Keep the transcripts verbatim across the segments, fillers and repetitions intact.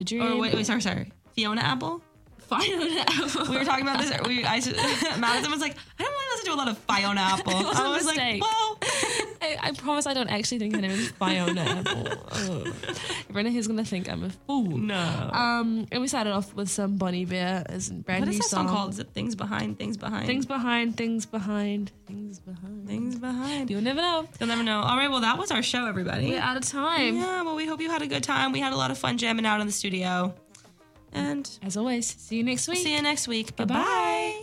Dream. Or wait, wait, sorry, sorry. Fiona Apple? Fiona Apple. We were talking about this. We, I, Madison was like, I don't really listen to a lot of Fiona Apple. It was I a was mistake. like, well. I, I promise I don't actually think her name is Fiona Apple. Ugh. Brenna is going to think I'm a fool. No. Um, and we started off with some Bon Iver as a brand What new is that song. song called? Is it Things Behind, Things Behind? Things behind, things behind, things behind. Things Behind. You'll never know. You'll never know. All right, well, that was our show, everybody. We're out of time. Yeah, well, we hope you had a good time. We had a lot of fun jamming out in the studio. And as always, see you next week. See you next week. Bye-bye.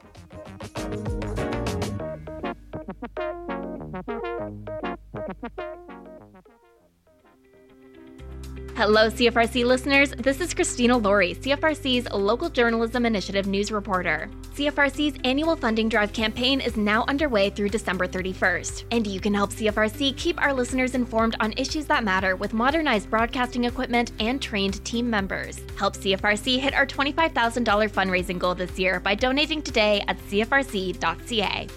Hello, C F R C listeners. This is Christina Laurie, C F R C's Local Journalism Initiative news reporter. C F R C's annual funding drive campaign is now underway through December thirty-first, and you can help C F R C keep our listeners informed on issues that matter with modernized broadcasting equipment and trained team members. Help C F R C hit our twenty-five thousand dollars fundraising goal this year by donating today at c f r c dot c a.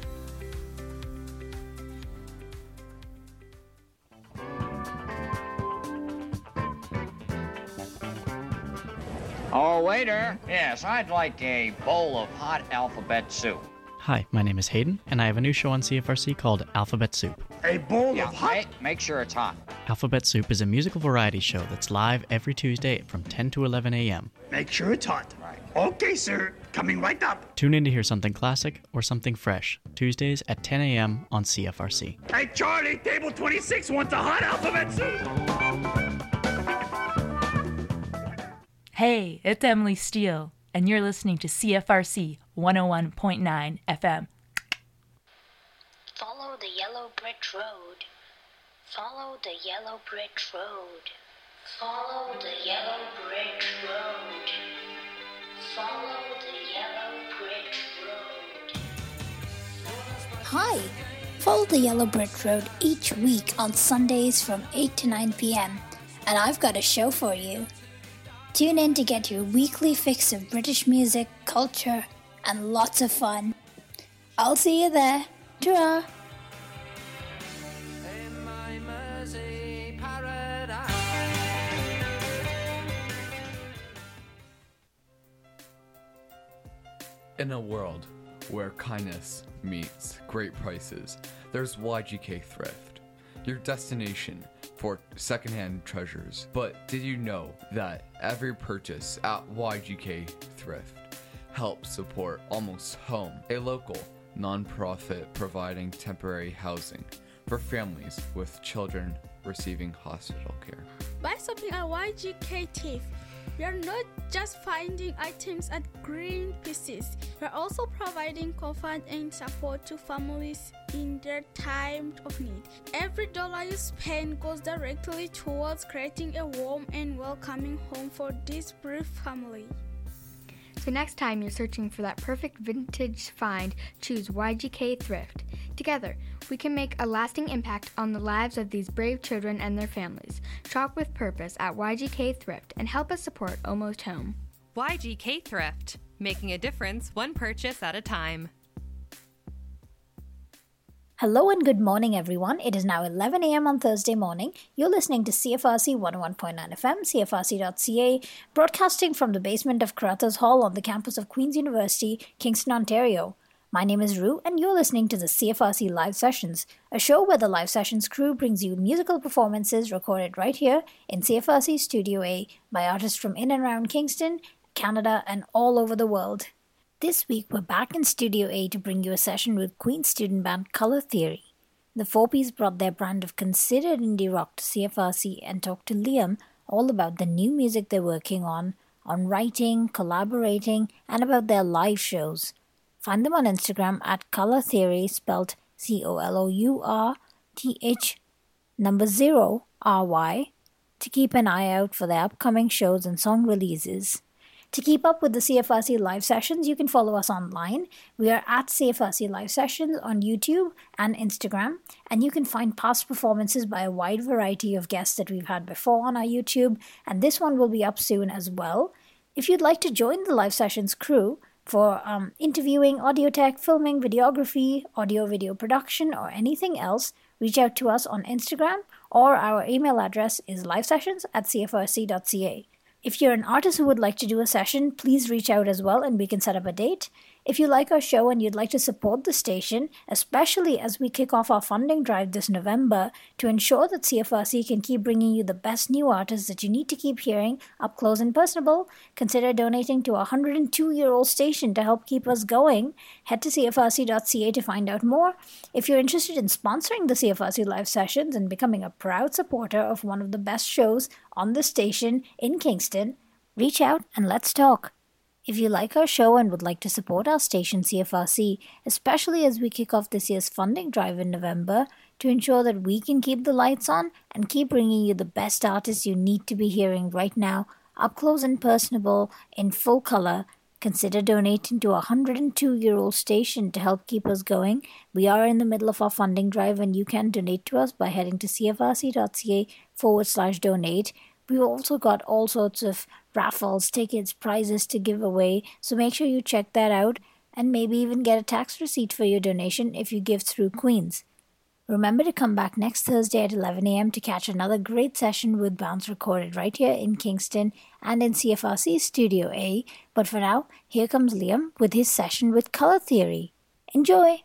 Oh, waiter. Yes, I'd like a bowl of hot alphabet soup. Hi, my name is Hayden, and I have a new show on C F R C called Alphabet Soup. A bowl yeah, of hot? Make, make sure it's hot. Alphabet Soup is a musical variety show that's live every Tuesday from ten to eleven a.m. Make sure it's hot. Right. Okay, sir. Coming right up. Tune in to hear something classic or something fresh, Tuesdays at ten a.m. on C F R C. Hey, Charlie, table twenty-six wants a hot alphabet soup. Hey, it's Emily Steele, and you're listening to C F R C one oh one point nine F M. Follow the yellow brick road. Follow the yellow brick road. Follow the yellow brick road. Follow the yellow brick road. Hi! Follow the Yellow Brick Road each week on Sundays from eight to nine p.m. And I've got a show for you. Tune in to get your weekly fix of British music, culture, and lots of fun. I'll see you there. Ta-ra! In a world where kindness meets great prices, there's Y G K Thrift, your destination for secondhand treasures. But did you know that every purchase at Y G K Thrift helps support Almost Home, a local nonprofit providing temporary housing for families with children receiving hospital care? By shopping at Y G K Thrift, we are not just finding items at green pieces, we are also providing comfort and support to families in their time of need. Every dollar you spend goes directly towards creating a warm and welcoming home for this bereaved family. So next time you're searching for that perfect vintage find, choose Y G K Thrift. Together, we can make a lasting impact on the lives of these brave children and their families. Shop with purpose at Y G K Thrift and help us support Almost Home. Y G K Thrift, making a difference one purchase at a time. Hello and good morning, everyone. It is now eleven a.m. on Thursday morning. You're listening to C F R C one oh one point nine F M, c f r c dot c a, broadcasting from the basement of Carruthers Hall on the campus of Queen's University, Kingston, Ontario. My name is Rue, and you're listening to the C F R C Live Sessions, a show where the Live Sessions crew brings you musical performances recorded right here in C F R C Studio A by artists from in and around Kingston, Canada, and all over the world. This week, we're back in Studio A to bring you a session with Queen's student band Colour Theory. The four-piece brought their brand of considered indie rock to C F R C and talked to Liam all about the new music they're working on, on writing, collaborating, and about their live shows. Find them on Instagram at Colour Theory, spelled C O L O U R T H number zero R Y, to keep an eye out for their upcoming shows and song releases. To keep up with the C F R C live sessions, you can follow us online. We are at C F R C Live Sessions on YouTube and Instagram, and you can find past performances by a wide variety of guests that we've had before on our YouTube, and this one will be up soon as well. If you'd like to join the Live Sessions crew for um, interviewing, audio tech, filming, videography, audio-video production, or anything else, reach out to us on Instagram, or our email address is livesessions at c f r c dot c a. If you're an artist who would like to do a session, please reach out as well and we can set up a date. If you like our show and you'd like to support the station, especially as we kick off our funding drive this November to ensure that C F R C can keep bringing you the best new artists that you need to keep hearing up close and personable, consider donating to a one hundred two-year-old station to help keep us going. Head to C F R C dot C A to find out more. If you're interested in sponsoring the C F R C live sessions and becoming a proud supporter of one of the best shows on the station in Kingston, reach out and let's talk. If you like our show and would like to support our station C F R C, especially as we kick off this year's funding drive in November, to ensure that we can keep the lights on and keep bringing you the best artists you need to be hearing right now, up close and personable, in full color, consider donating to a one hundred two-year-old station to help keep us going. We are in the middle of our funding drive and you can donate to us by heading to C F R C dot C A forward slash donate. We've also got all sorts of raffles, tickets, prizes to give away, so make sure you check that out and maybe even get a tax receipt for your donation if you give through Queens. Remember to come back next Thursday at eleven a.m. to catch another great session with Bounce recorded right here in Kingston and in C F R C Studio A. But for now, here comes Liam with his session with Color Theory. Enjoy!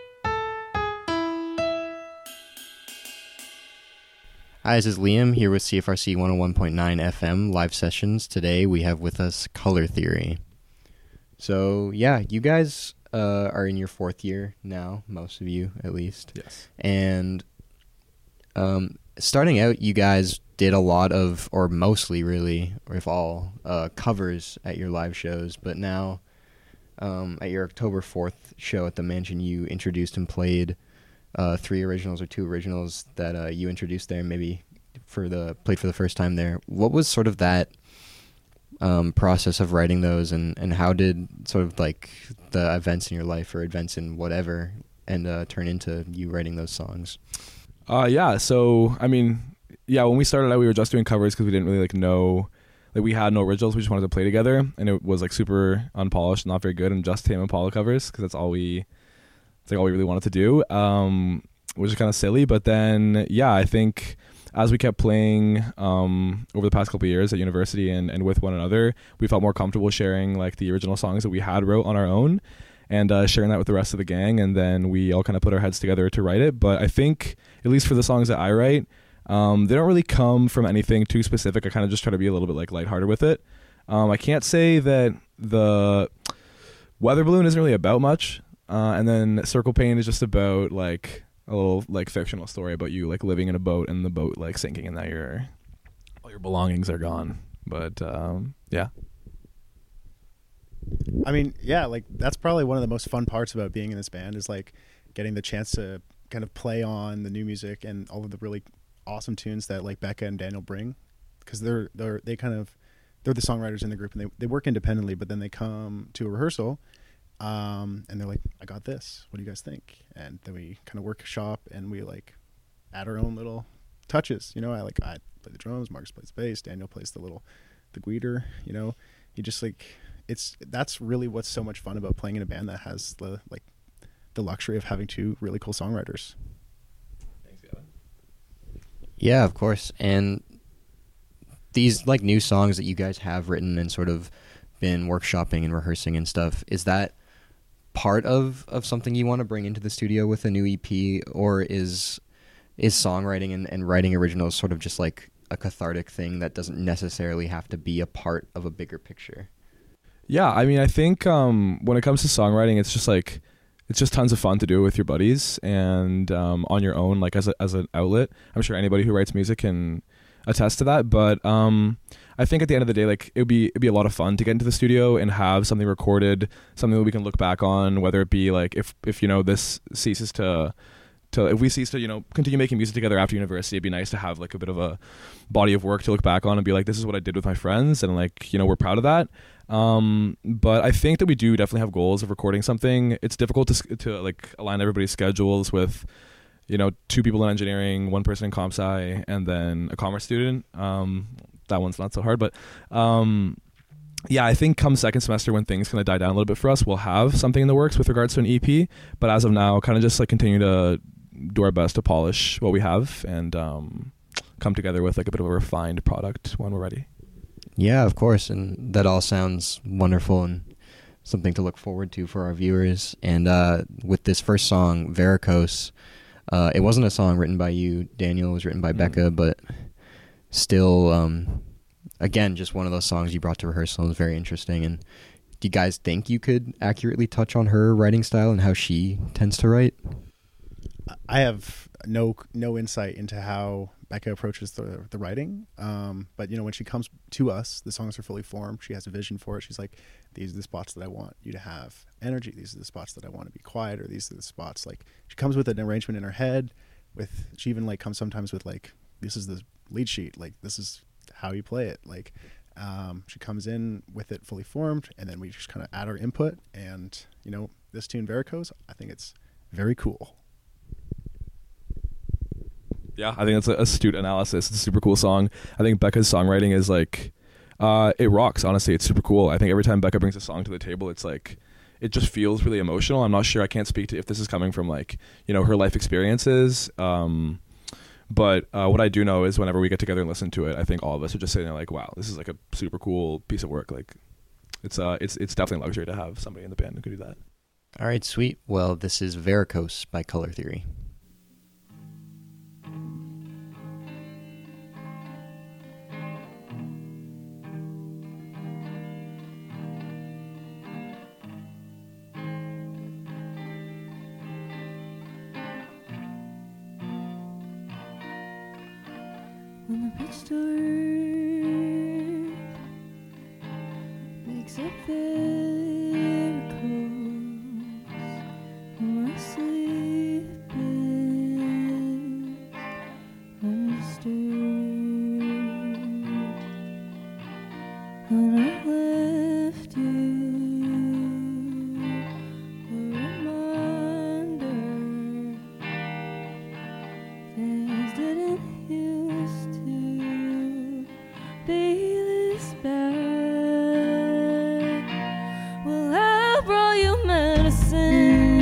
Hi, this is Liam here with C F R C one oh one point nine F M live sessions. Today we have with us Color Theory. So, yeah, you guys uh, are in your fourth year now, most of you at least. Yes. And um, starting out, you guys did a lot of, or mostly really, or if all, uh, covers at your live shows. But now, um, at your October fourth show at the Mansion, you introduced and played Uh, three originals or two originals that uh, you introduced there, maybe for the played for the first time there. What was sort of that um, process of writing those, and, and how did sort of like the events in your life or events in whatever and uh, turn into you writing those songs? Uh, yeah. So I mean, yeah. When we started out, we were just doing covers because we didn't really like know, like we had no originals. We just wanted to play together, and it was like super unpolished, not very good, and just Tame Impala covers because that's all we. It's like all we really wanted to do, um, which is kind of silly. But then, yeah, I think as we kept playing um, over the past couple of years at university and, and with one another, we felt more comfortable sharing like the original songs that we had wrote on our own and uh, sharing that with the rest of the gang. And then we all kind of put our heads together to write it. But I think, at least for the songs that I write, um, they don't really come from anything too specific. I kind of just try to be a little bit like lighthearted with it. Um, I can't say that the Weather Balloon isn't really about much. Uh, and then Circle Pain is just about like a little like fictional story about you like living in a boat and the boat like sinking and that your all your belongings are gone. But um, yeah. I mean, yeah, like that's probably one of the most fun parts about being in this band is like getting the chance to kind of play on the new music and all of the really awesome tunes that like Becca and Daniel bring, because they're they're they kind of they're the songwriters in the group and they they work independently, but then they come to a rehearsal. Um, and they're like, I got this. What do you guys think? And then we kind of workshop and we like add our own little touches. You know, I like, I play the drums, Marcus plays bass, Daniel plays the little, the guitar, you know, you just like, it's, that's really what's so much fun about playing in a band that has the, like the luxury of having two really cool songwriters. Thanks, Gavin. Yeah, of course. And these like new songs that you guys have written and sort of been workshopping and rehearsing and stuff, is that part of, of something you want to bring into the studio with a new E P, or is is songwriting and, and writing originals sort of just like a cathartic thing that doesn't necessarily have to be a part of a bigger picture? Yeah, I mean, I think um, when it comes to songwriting, it's just like it's just tons of fun to do with your buddies and um, on your own, like as a, as an outlet. I'm sure anybody who writes music can attest to that, but um, I think at the end of the day, like it would be it'd be a lot of fun to get into the studio and have something recorded, something that we can look back on, whether it be like if if you know this ceases to to if we cease to you know continue making music together after university, it'd be nice to have like a bit of a body of work to look back on and be like, this is what I did with my friends, and like you know we're proud of that. Um, but I think that we do definitely have goals of recording something. It's difficult to to like align everybody's schedules with, you know, two people in engineering, one person in comp sci, and then a commerce student. Um, that one's not so hard, but um, yeah, I think come second semester when things kind of die down a little bit for us, we'll have something in the works with regards to an E P. But as of now, kind of just like continue to do our best to polish what we have and um, come together with like a bit of a refined product when we're ready. Yeah, of course, and that all sounds wonderful and something to look forward to for our viewers. And uh, with this first song, Varicose, uh, it wasn't a song written by you, Daniel. It was written by mm. Becca, but still, um, again, just one of those songs you brought to rehearsal. It was very interesting. And do you guys think you could accurately touch on her writing style and how she tends to write? I have no no insight into how Becca approaches the the writing, um, but you know, when she comes to us, the songs are fully formed. She has a vision for it. She's like, these are the spots that I want you to have energy. These are the spots that I want to be quiet, or these are the spots. Like, she comes with an arrangement in her head. With she even like comes sometimes with like, this is the lead sheet. Like, this is how you play it. Like, um, she comes in with it fully formed, and then we just kind of add our input. And you know, this tune Varicose, I think it's very cool. Yeah, I think that's an astute analysis. It's a super cool song. I think Becca's songwriting is like, uh, it rocks, honestly. It's super cool. I think every time Becca brings a song to the table, it's like, it just feels really emotional. I'm not sure, I can't speak to if this is coming from like, you know, her life experiences. Um, but uh, what I do know is whenever we get together and listen to it, I think all of us are just sitting there like, wow, this is like a super cool piece of work. Like, it's uh, it's it's definitely a luxury to have somebody in the band who can do that. All right, sweet. Well, this is Varicose by Color Theory. When the pitch dark makes it very close, my sleep is undisturbed. When I left you, a reminder things didn't used to be this bad. Well, I brought you medicine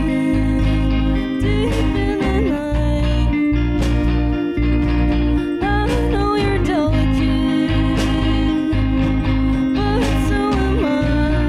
deep in the night. Now I know you're delicate, but so am I.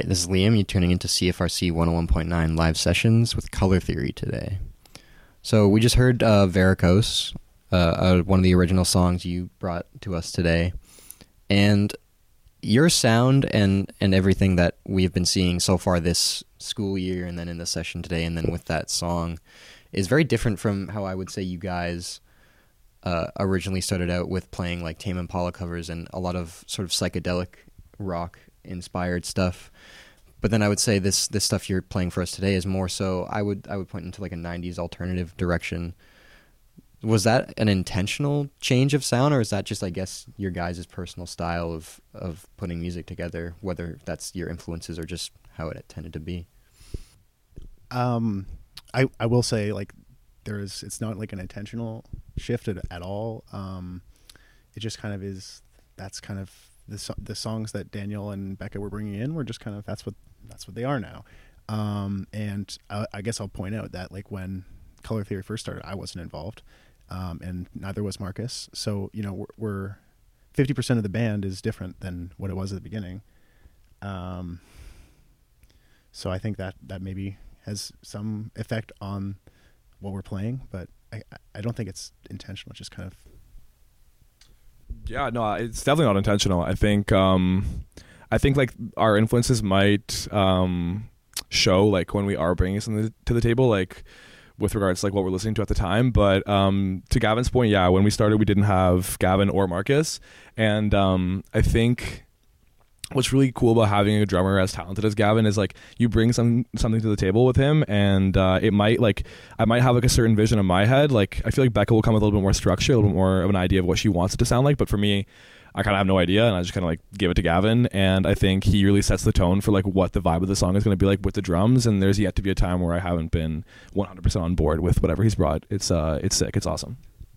right, this is Liam. You're tuning into C F R C one oh one point nine live sessions with Color Theory today. So we just heard uh, Varicose, uh, uh, one of the original songs you brought to us today. And your sound and, and everything that we've been seeing so far this school year and then in the session today and then with that song is very different from how I would say you guys uh, originally started out with playing like Tame Impala covers and a lot of sort of psychedelic rock inspired stuff. But then I would say this this stuff you're playing for us today is more so I would I would point into like a nineties alternative direction. Was that an intentional change of sound, or is that just, I guess, your guys' personal style of, of putting music together, whether that's your influences or just how it tended to be? Um, I I will say, like, there is, it's not like an intentional shift at, at all. Um, it just kind of is, that's kind of, the so- the songs that Daniel and Becca were bringing in were just kind of, that's what, that's what they are now. Um, and I, I guess I'll point out that, like, when Color Theory first started, I wasn't involved. Um, and neither was Marcus. So, you know, we're, we're fifty percent of the band is different than what it was at the beginning. Um, so I think that, that maybe has some effect on what we're playing, but I, I don't think it's intentional. It's just kind of. Yeah, no, it's definitely not intentional. I think, um, I think like our influences might, um, show like when we are bringing something to the table, like, with regards to like what we're listening to at the time. But um, to Gavin's point, yeah, when we started, we didn't have Gavin or Marcus. And um, I think what's really cool about having a drummer as talented as Gavin is like you bring some something to the table with him, and uh, it might like I might have like a certain vision in my head. Like I feel like Becca will come with a little bit more structure, a little bit more of an idea of what she wants it to sound like. But for me, I kind of have no idea, and I just kind of like give it to Gavin, and I think he really sets the tone for like what the vibe of the song is going to be like with the drums. And there's yet to be a time where I haven't been one hundred percent on board with whatever he's brought. It's uh, it's sick. It's awesome.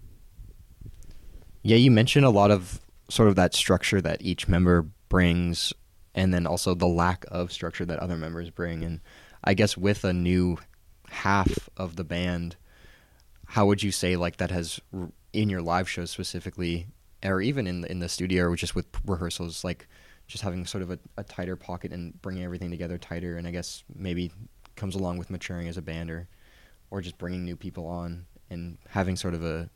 Yeah, you mentioned a lot of sort of that structure that each member brings, and then also the lack of structure that other members bring. And I guess with a new half of the band, how would you say like that has in your live shows specifically, or even in the, in the studio or just with rehearsals, like just having sort of a, a tighter pocket and bringing everything together tighter, and I guess maybe comes along with maturing as a band, or or just bringing new people on and having sort of a,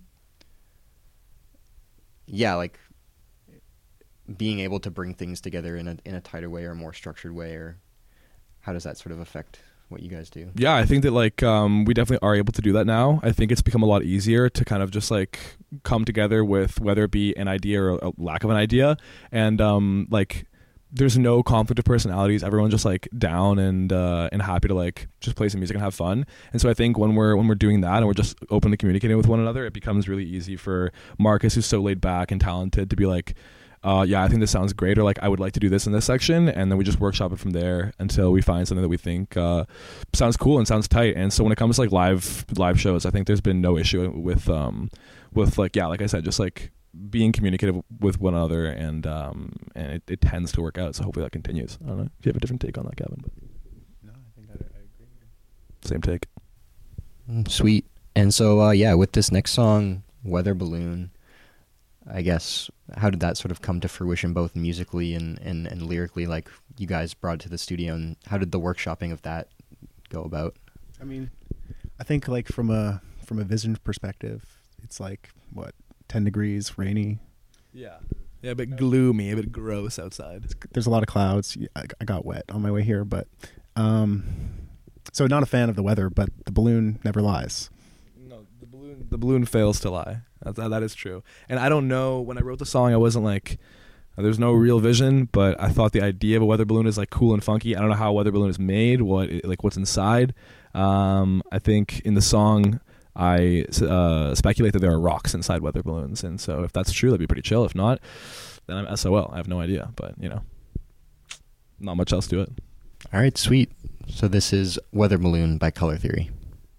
yeah, like being able to bring things together in a in a tighter way or a more structured way, or how does that sort of affect what you guys do? Yeah, I think that like um, we definitely are able to do that now. I think it's become a lot easier to kind of just like come together with whether it be an idea or a lack of an idea, and um, like there's no conflict of personalities. Everyone's just like down and uh, and happy to like just play some music and have fun. And so I think when we're when we're doing that and we're just openly communicating with one another, it becomes really easy for Marcus, who's so laid back and talented, to be like, Uh, yeah, I think this sounds great, or like I would like to do this in this section, and then we just workshop it from there until we find something that we think uh, sounds cool and sounds tight. And so when it comes to like live live shows, I think there's been no issue with um with like yeah, like I said, just like being communicative with one another, and um and it, it tends to work out. So hopefully that continues. I don't know if you have a different take on that, Gavin. But no, I think I, I agree. Same take. Sweet. And so uh, yeah, with this next song, Weather Balloon, I guess, how did that sort of come to fruition, both musically and, and, and lyrically? Like, you guys brought it to the studio, and how did the workshopping of that go about? I mean, I think like from a from a vision perspective, it's like what ten degrees, rainy. Yeah, yeah, a bit gloomy, a bit gross outside. There's a lot of clouds. I, I got wet on my way here, but um, so not a fan of the weather. But the balloon never lies. No, the balloon the balloon fails to lie. That, that is true. And I don't know, when I wrote the song, I wasn't like, there's no real vision, but I thought the idea of a weather balloon is like cool and funky. I don't know how a weather balloon is made, what it, like what's inside. Um, I think in the song, I uh, speculate that there are rocks inside weather balloons. And so if that's true, that'd be pretty chill. If not, then I'm S O L. I have no idea, but you know, not much else to it. All right, sweet. So this is Weather Balloon by Color Theory.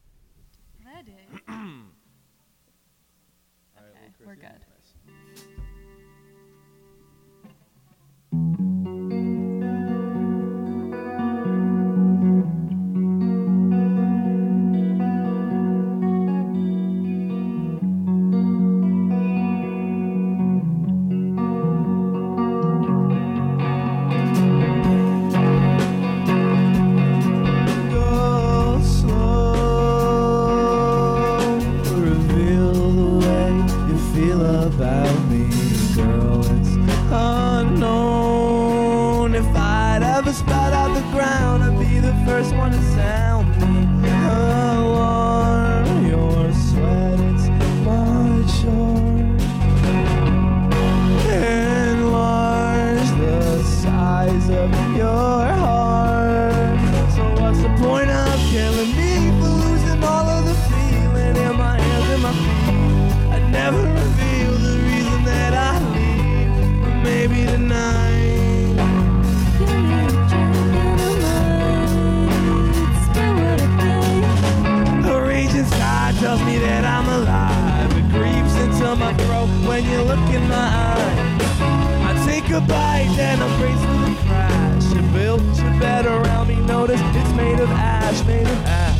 We're good. Weather ground, I'd be the first one to sound me. Oh, warm your sweat, it's my chore. Enlarge the size of your heart. So what's the point of killing me for losing all of the feeling in my hands and my feet? I never reveal the reason that I leave, but maybe tonight. A raging sky tells me that I'm alive. It creeps into my throat when you look in my eye. I take a bite and I'm braced for the crash. You built your bed around me, notice it's made of ash, made of ash.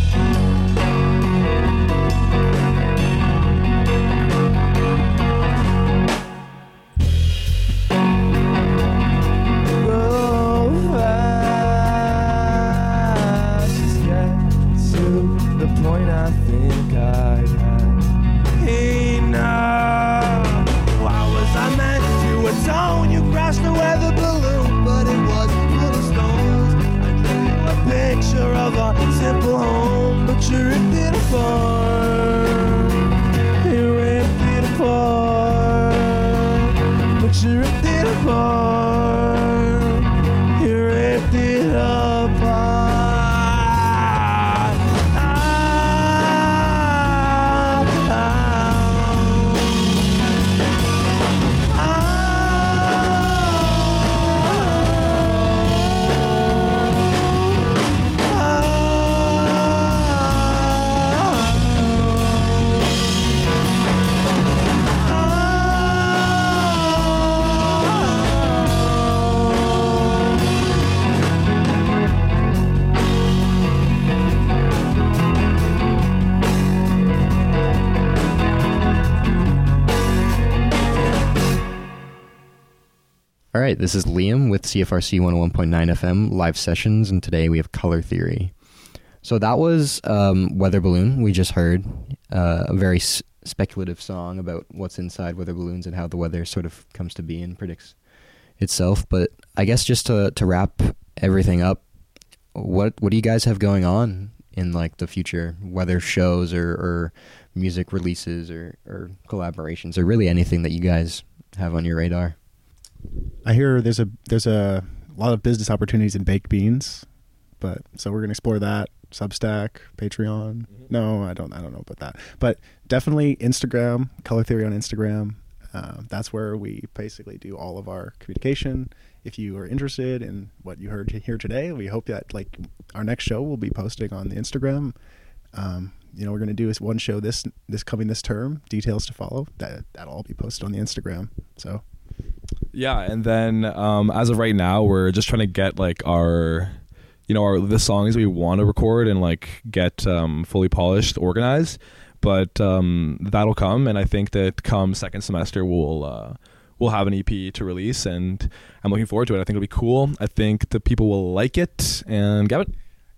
Point I think I've had enough. Why was I meant to atone? You crashed the weather balloon, but it was full of stones. I drew you a picture of a simple home, but you ripped it apart. You ripped it apart, but you ripped it apart. You ripped it apart. All right, this is Liam with C F R C one oh one point nine F M live sessions, and today we have Color Theory. So that was um, Weather Balloon, we just heard, uh, a very s- speculative song about what's inside weather balloons and how the weather sort of comes to be and predicts itself. But I guess just to, to wrap everything up, what what do you guys have going on in like the future, weather shows or, or music releases or, or collaborations or really anything that you guys have on your radar? I hear there's a there's a lot of business opportunities in baked beans, but so we're gonna explore that. Substack, Patreon. Mm-hmm. No, I don't. I don't know about that. But definitely Instagram, Color Theory on Instagram. Uh, that's where we basically do all of our communication. If you are interested in what you heard here today, we hope that like our next show will be posting on the Instagram. Um, you know, we're gonna do is one show this this coming this term. Details to follow. That that'll all be posted on the Instagram. So. Yeah, and then um, as of right now, we're just trying to get like our, you know, our the songs we want to record and like get um, fully polished, organized. But um, that'll come, and I think that come second semester we'll uh, we'll have an E P to release, and I'm looking forward to it. I think it'll be cool. I think the people will like it. And Gavin,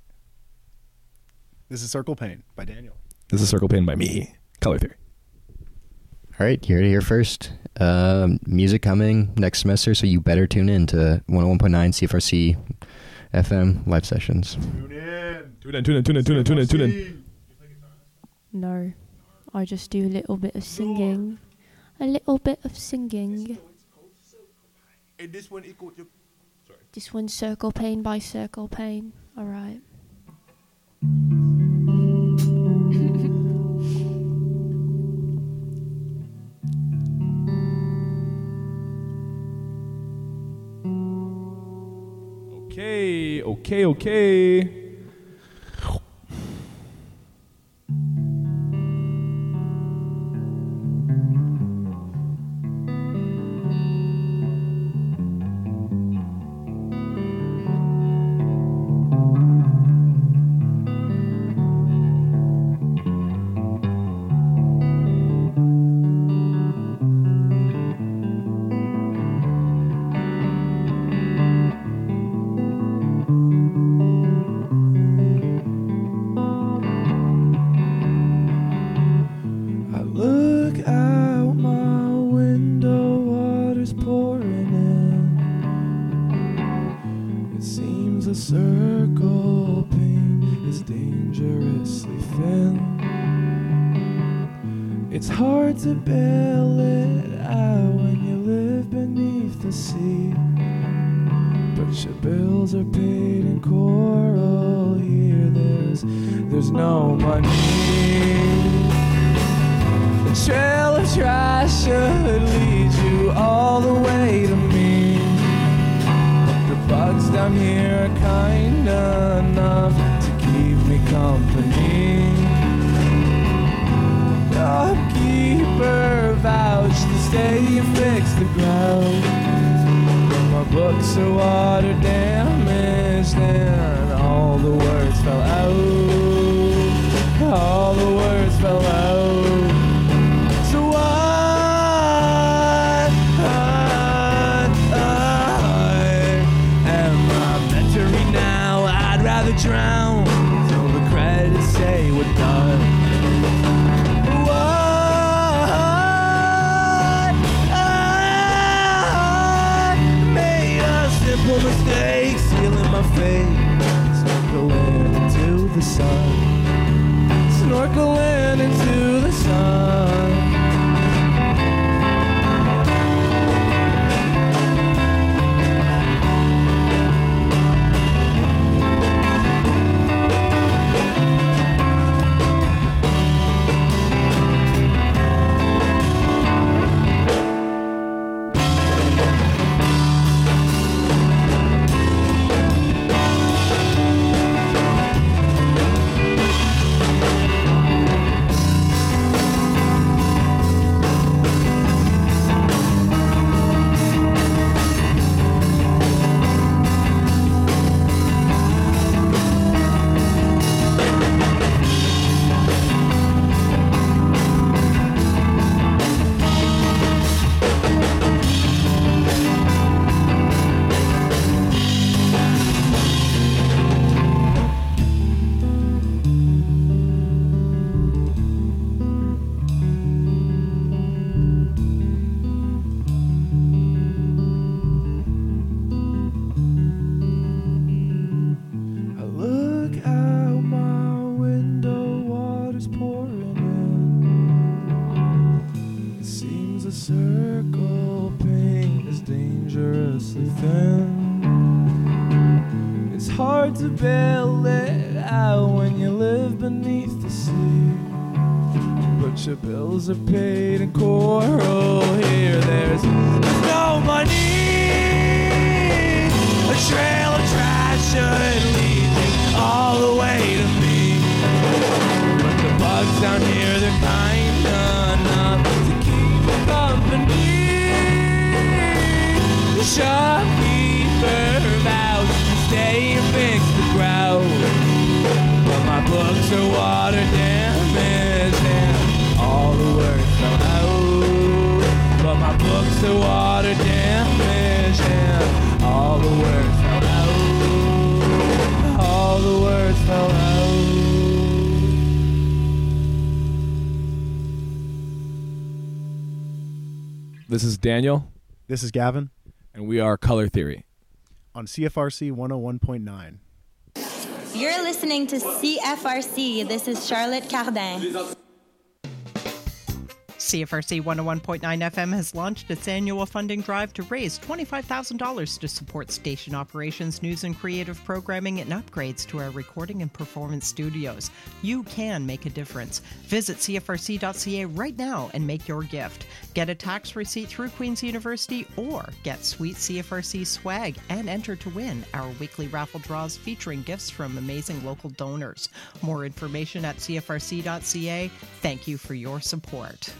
this is Circle Pain by Daniel. This is Circle Pain by me, Color Theory. All right, you heard it here first. Um, music coming next semester, so you better tune in to one oh one point nine C F R C F M live sessions. Tune in, tune in, tune in, tune in, tune in, tune in, tune in. No, I just do a little bit of singing. A little bit of singing. And this one equal to... Sorry. This one's Circle Pain by Circle Pain. All right. Okay, okay, okay. circle, pain is dangerously thin. It's hard to bail it out when you live beneath the sea. But your bills are paid in coral here. There's, there's no money. The trail of trash should lead you all the way to me. The bugs down here are kind enough to keep me company. The keeper vouched to stay and fix the ground. But my books are water damaged and all the words fell out. All the words fell out. So what am I meant to read now? I'd rather drown till the credits say we're done. Simple mistakes sealing my face. Snorkeling into the sun. Snorkeling into the sun. Your bills are paid in coral here. There's, there's no money. A trail of trash should lead you all the way to me. But the bugs down here, they're kind enough to keep me company. The shopkeeper vows to stay and fix the ground. But my books are water damaged and all the words fell out. But my books are water damaged and all the words fell out. All the words fell out. This is Daniel. This is Gavin. And we are Color Theory. On C F R C one oh one point nine. You're listening to C F R C. This is Charlotte Cardin. C F R C one oh one point nine F M has launched its annual funding drive to raise twenty-five thousand dollars to support station operations, news and creative programming, and upgrades to our recording and performance studios. You can make a difference. Visit C F R C dot C A right now and make your gift. Get a tax receipt through Queen's University or get sweet C F R C swag and enter to win our weekly raffle draws featuring gifts from amazing local donors. More information at C F R C dot C A. Thank you for your support.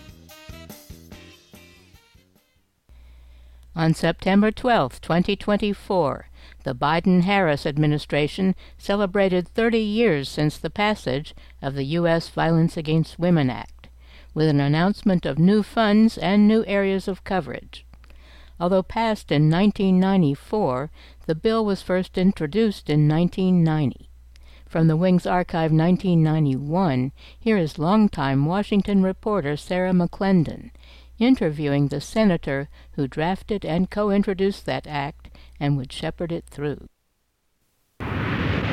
On September twelfth, twenty twenty-four, the Biden-Harris administration celebrated thirty years since the passage of the U S Violence Against Women Act, with an announcement of new funds and new areas of coverage. Although passed in nineteen ninety-four, the bill was first introduced in nineteen ninety. From the Wings Archive nineteen ninety-one, here is longtime Washington reporter Sarah McClendon, interviewing the senator who drafted and co-introduced that act and would shepherd it through.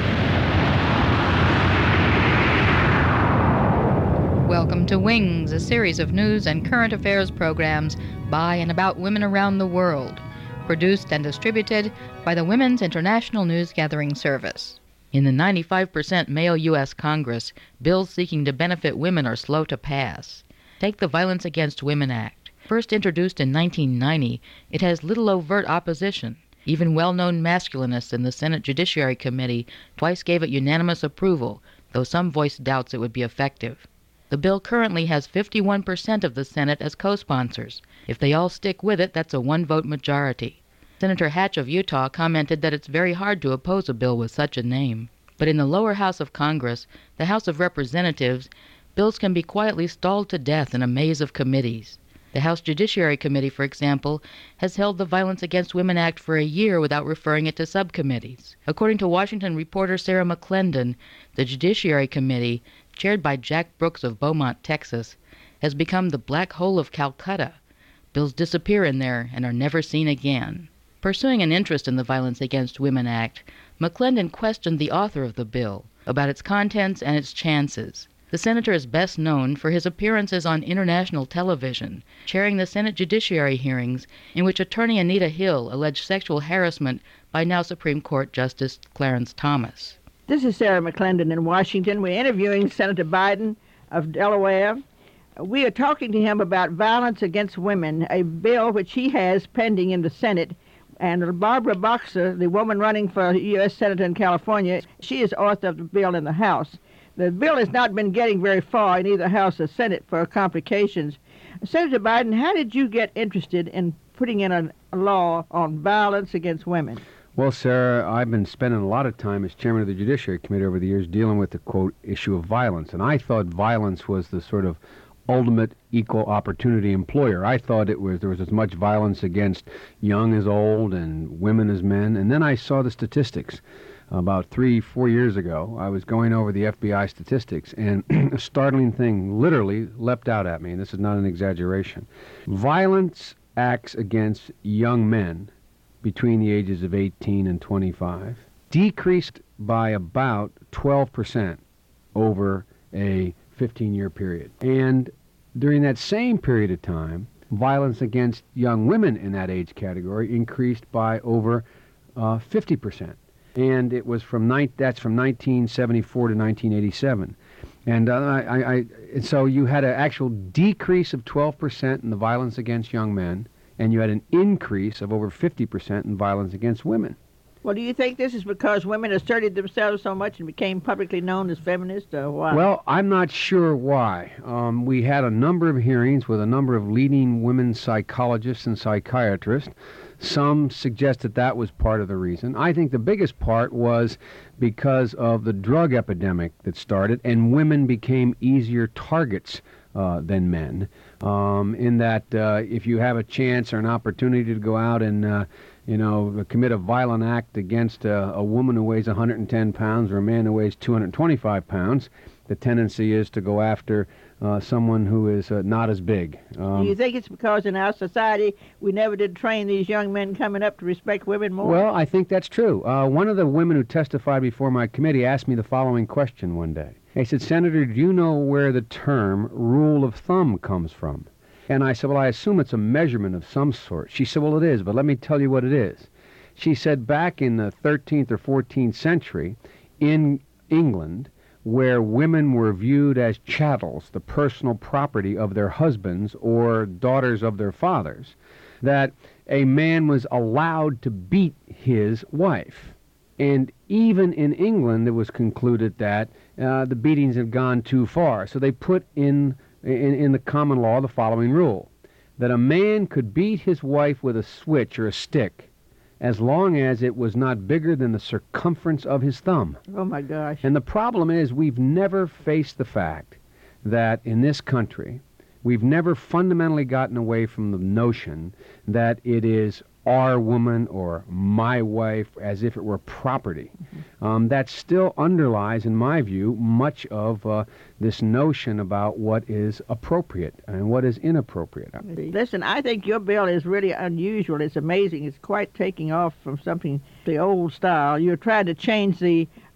to Wings, a series of news and current affairs programs by and about women around the world, produced and distributed by the Women's International News Gathering Service. In the ninety-five percent male U S Congress, bills seeking to benefit women are slow to pass. Take the Violence Against Women Act. First introduced in nineteen ninety, it has little overt opposition. Even well-known masculinists in the Senate Judiciary Committee twice gave it unanimous approval, though some voiced doubts it would be effective. The bill currently has fifty-one percent of the Senate as co-sponsors. If they all stick with it, that's a one-vote majority. Senator Hatch of Utah commented that it's very hard to oppose a bill with such a name. But in the lower house of Congress, the House of Representatives, bills can be quietly stalled to death in a maze of committees. The House Judiciary Committee, for example, has held the Violence Against Women Act for a year without referring it to subcommittees. According to Washington reporter Sarah McClendon, the Judiciary Committee, chaired by Jack Brooks of Beaumont, Texas, has become the black hole of Calcutta. Bills disappear in there and are never seen again. Pursuing an interest in the Violence Against Women Act, McClendon questioned the author of the bill about its contents and its chances. The senator is best known for his appearances on international television, chairing the Senate Judiciary hearings in which attorney Anita Hill alleged sexual harassment by now Supreme Court Justice Clarence Thomas. This is Sarah McClendon in Washington. We're interviewing Senator Biden of Delaware. We are talking to him about violence against women, a bill which he has pending in the Senate. And Barbara Boxer, the woman running for U S Senator in California, she is author of the bill in the House. The bill has not been getting very far in either House or Senate for complications. Senator Biden, how did you get interested in putting in a, a law on violence against women? Well, Sarah, I've been spending a lot of time as chairman of the Judiciary Committee over the years dealing with the, quote, issue of violence. And I thought violence was the sort of ultimate equal opportunity employer. I thought it was there was as much violence against young as old and women as men. And then I saw the statistics. About three, four years ago, I was going over the F B I statistics, and a startling thing literally leapt out at me, and this is not an exaggeration. Violence acts against young men between the ages of eighteen and twenty-five decreased by about twelve percent over a fifteen-year period. And during that same period of time, violence against young women in that age category increased by over uh, fifty percent. And it was from ni- that's from nineteen seventy-four to nineteen eighty-seven. And, uh, I, I, and so you had an actual decrease of twelve percent in the violence against young men, and you had an increase of over fifty percent in violence against women. Well, do you think this is because women asserted themselves so much and became publicly known as feminists, or why? Well, I'm not sure why. Um, we had a number of hearings with a number of leading women psychologists and psychiatrists. Some suggest that that was part of the reason. I think the biggest part was because of the drug epidemic that started, and women became easier targets uh, than men. Um, in that uh, if you have a chance or an opportunity to go out and uh, you know, commit a violent act against a, a woman who weighs one hundred ten pounds or a man who weighs two hundred twenty-five pounds, the tendency is to go after uh, someone who is uh, not as big. Um, do you think it's because in our society we never did train these young men coming up to respect women more? Well, I think that's true. Uh, one of the women who testified before my committee asked me the following question one day. He said, Senator, do you know where the term rule of thumb comes from? And I said, well, I assume it's a measurement of some sort. She said, well, it is, but let me tell you what it is. She said back in the thirteenth or fourteenth century in England, where women were viewed as chattels, the personal property of their husbands or daughters of their fathers, that a man was allowed to beat his wife. And even in England, it was concluded that uh, the beatings had gone too far. So they put in, in, in the common law the following rule, that a man could beat his wife with a switch or a stick as long as it was not bigger than the circumference of his thumb. Oh, my gosh. And the problem is we've never faced the fact that in this country, we've never fundamentally gotten away from the notion that it is our woman or my wife as if it were property. Mm-hmm. Um, that still underlies, in my view, much of uh, this notion about what is appropriate and what is inappropriate. Listen, I think your bill is really unusual. It's amazing. It's quite taking off from something, the old style. You're trying to change the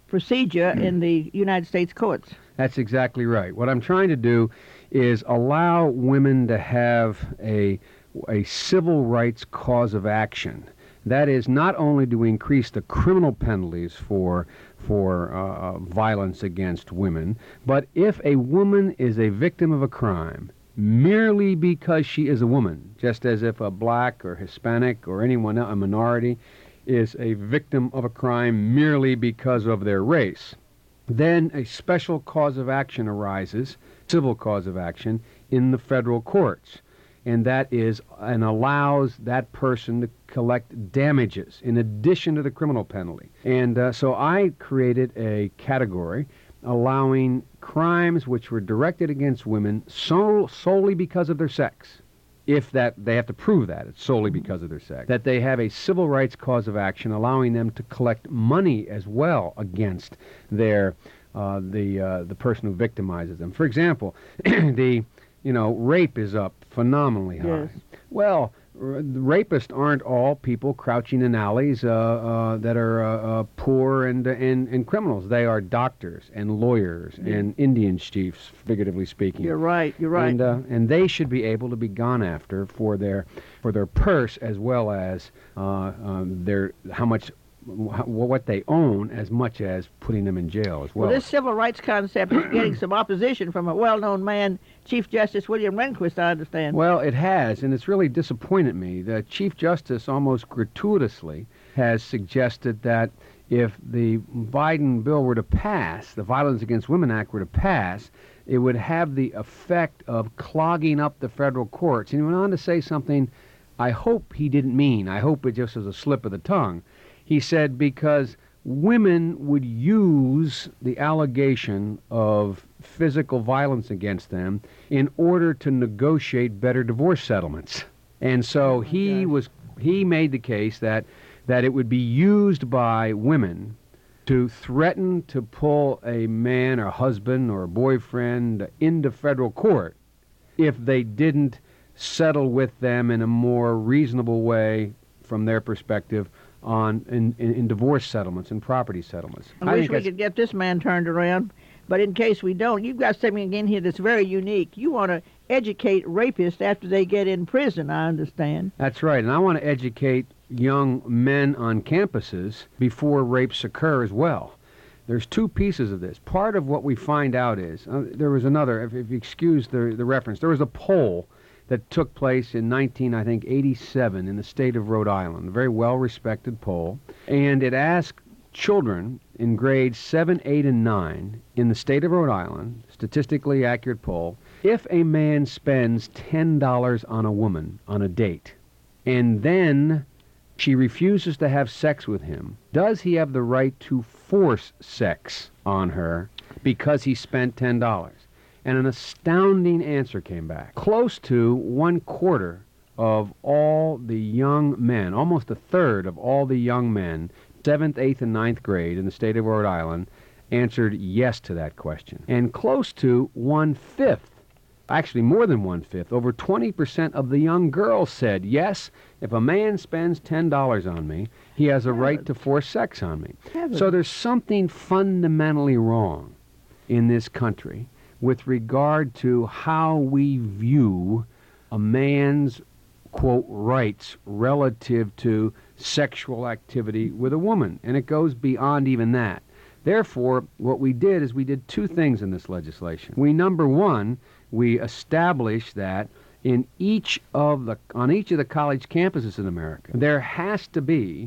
procedure in the United States courts. That's exactly right. What I'm trying to do is allow women to have a, a civil rights cause of action. That is, not only do we increase the criminal penalties for for uh, violence against women, but if a woman is a victim of a crime merely because she is a woman, just as if a black or Hispanic or anyone else, a minority, is a victim of a crime merely because of their race, then a special cause of action arises, civil cause of action, in the federal courts. And that is, and allows that person to collect damages in addition to the criminal penalty. And uh, so I created a category allowing crimes which were directed against women so, solely because of their sex. If that, they have to prove that it's solely because of their sex. That they have a civil rights cause of action allowing them to collect money as well against their, uh, the, uh, the person who victimizes them. For example, the, you know, rape is up phenomenally high. Yes. Well, r- the rapists aren't all people crouching in alleys uh, uh, that are uh, uh, poor and, and and criminals. They are doctors and lawyers Yeah. and Indian chiefs, figuratively speaking. You're right. You're right. And uh, and they should be able to be gone after for their for their purse as well as uh, um, their how much wh- what they own, as much as putting them in jail as well. Well, this civil rights concept is getting some opposition from a well-known man, Chief Justice William Rehnquist, I understand. Well, it has, and it's really disappointed me. The Chief Justice almost gratuitously has suggested that if the Biden bill were to pass, the Violence Against Women Act were to pass, it would have the effect of clogging up the federal courts. And he went on to say something I hope he didn't mean. I hope it just was a slip of the tongue. He said because women would use the allegation of physical violence against them in order to negotiate better divorce settlements. And so he was he made the case that that it would be used by women to threaten to pull a man or husband or a boyfriend into federal court if they didn't settle with them in a more reasonable way from their perspective on in, in, in divorce settlements and property settlements. I, wish think we that's- could get this man turned around, but in case we don't, you've got something in here that's very unique. You want to educate rapists after they get in prison, I understand. That's right, and I want to educate young men on campuses before rapes occur as well. There's two pieces of this. Part of what we find out is, uh, there was another, if, if you excuse the, the reference, there was a poll that took place in nineteen, I think, eighty-seven in the state of Rhode Island, a very well-respected poll, and it asked children in grades seven, eight, and nine in the state of Rhode Island, statistically accurate poll, if a man spends ten dollars on a woman on a date, and then she refuses to have sex with him, does he have the right to force sex on her because he spent ten dollars? And an astounding answer came back. Close to one quarter of all the young men, almost a third of all the young men, seventh, eighth, and ninth grade in the state of Rhode Island, answered yes to that question. And close to one-fifth, actually more than one-fifth, over twenty percent of the young girls said, yes, if a man spends ten dollars on me, he has a right to force sex on me. Heavens. So there's something fundamentally wrong in this country with regard to how we view a man's, quote, rights relative to sexual activity with a woman. And it goes beyond even that. Therefore, what we did is we did two things in this legislation. We, number one, we established that in each of the, on each of the college campuses in America, there has to be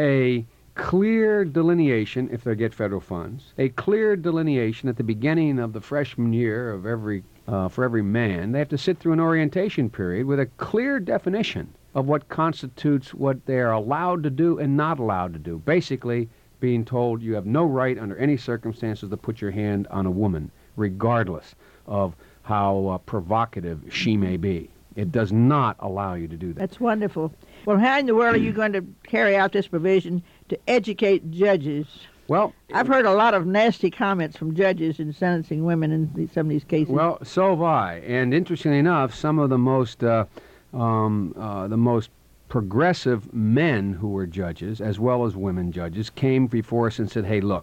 a clear delineation, if they get federal funds, a clear delineation at the beginning of the freshman year of every, uh, for every man. They have to sit through an orientation period with a clear definition of what constitutes what they are allowed to do and not allowed to do. Basically, being told you have no right under any circumstances to put your hand on a woman, regardless of how uh, provocative she may be. It does not allow you to do that. That's wonderful. Well, how in the world are you going to carry out this provision to educate judges? Well, I've heard a lot of nasty comments from judges in sentencing women in these, some of these cases. Well, so have I. And interestingly enough, some of the most uh, um, uh, the most progressive men who were judges, as well as women judges, came before us and said, hey, look,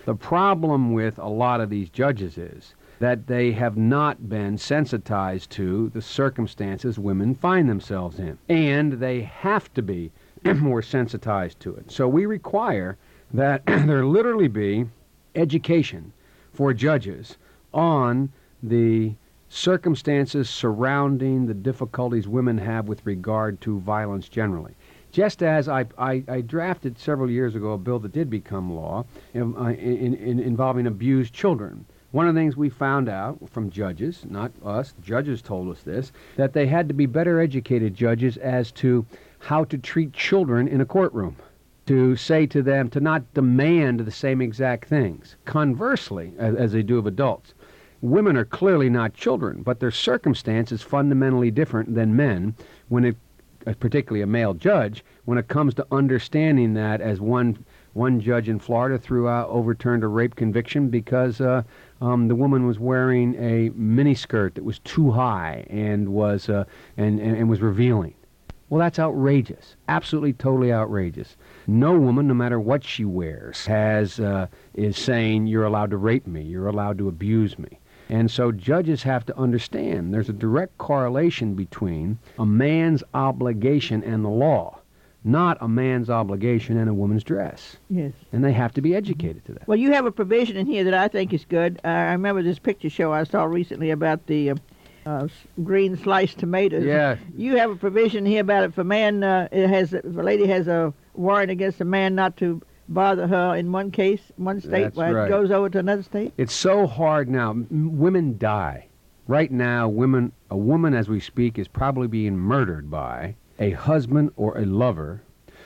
The problem with a lot of these judges is that they have not been sensitized to the circumstances women find themselves in. And they have to be more sensitized to it. So we require that there literally be education for judges on the circumstances surrounding the difficulties women have with regard to violence generally. Just as I, I, I drafted several years ago a bill that did become law in, in, in, involving abused children. One of the things we found out from judges, not us, judges told us this, that they had to be better educated judges as to how to treat children in a courtroom, to say to them to not demand the same exact things. Conversely, as, as they do of adults, women are clearly not children, but their circumstance is fundamentally different than men when it, particularly a male judge, when it comes to understanding that, as one one judge in Florida threw out, overturned a rape conviction because uh, um, the woman was wearing a miniskirt that was too high and was uh, and, and, and was revealing. Well, that's outrageous. Absolutely, totally outrageous. No woman, no matter what she wears, has uh, is saying you're allowed to rape me, you're allowed to abuse me. And so judges have to understand there's a direct correlation between a man's obligation and the law, not a man's obligation and a woman's dress. Yes. And they have to be educated to that. Well, you have a provision in here that I think is good. Uh, I remember this picture show I saw recently about the uh, uh, green sliced tomatoes. Yeah. You have a provision here about if a man uh, it has, if a lady has a warrant against a man not to bother her in one case, one state, That's while right. it goes over to another state. It's so hard now. M- women die. Right now, women, a woman as we speak is probably being murdered by a husband or a lover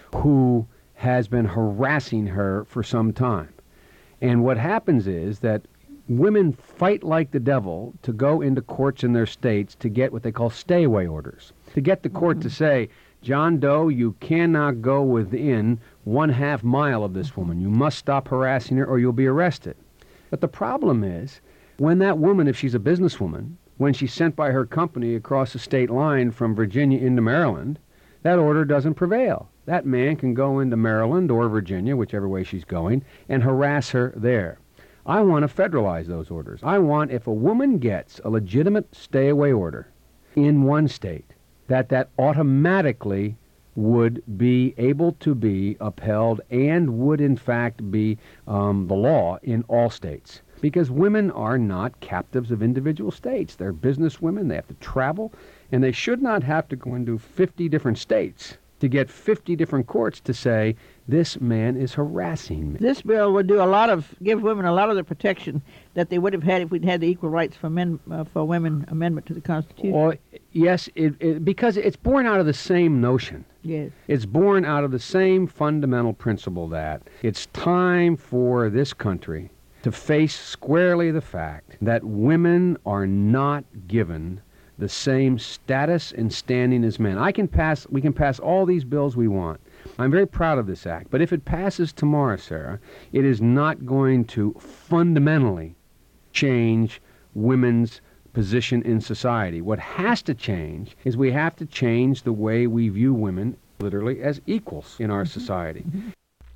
who has been harassing her for some time. And what happens is that women fight like the devil to go into courts in their states to get what they call stay-away orders, to get the court to say, John Doe, you cannot go within one half mile of this woman. You must stop harassing her or you'll be arrested. But the problem is, when that woman, if she's a businesswoman, when she's sent by her company across the state line from Virginia into Maryland, that order doesn't prevail. That man can go into Maryland or Virginia, whichever way she's going, and harass her there. I want to federalize those orders. I want, if a woman gets a legitimate stay-away order in one state, that that automatically would be able to be upheld and would in fact be um, the law in all states. Because women are not captives of individual states. They're business women. They have to travel, and they should not have to go into fifty different states to get fifty different courts to say, this man is harassing me. This bill would do a lot of, give women a lot of the protection that they would have had if we'd had the equal rights for men, uh, for women amendment to the Constitution. Well, yes, it, it, because it's born out of the same notion. Yes. It's born out of the same fundamental principle that it's time for this country to face squarely the fact that women are not given the same status and standing as men. I can pass, we can pass all these bills we want. I'm very proud of this act, but if it passes tomorrow, Sarah, it is not going to fundamentally change women's position in society. What has to change is we have to change the way we view women literally as equals in our mm-hmm. society. Mm-hmm.